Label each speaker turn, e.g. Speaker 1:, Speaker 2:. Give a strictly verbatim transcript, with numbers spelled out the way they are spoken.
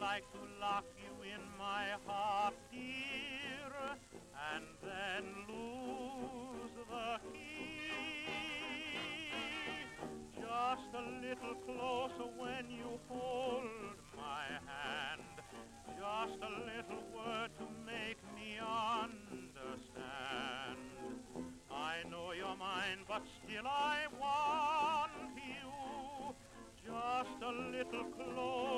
Speaker 1: like to lock you in my heart, dear, and then lose the key. Just a little closer when you hold my hand. Just a little word to make me understand. I know you're mine, but still I want you. Just a little closer.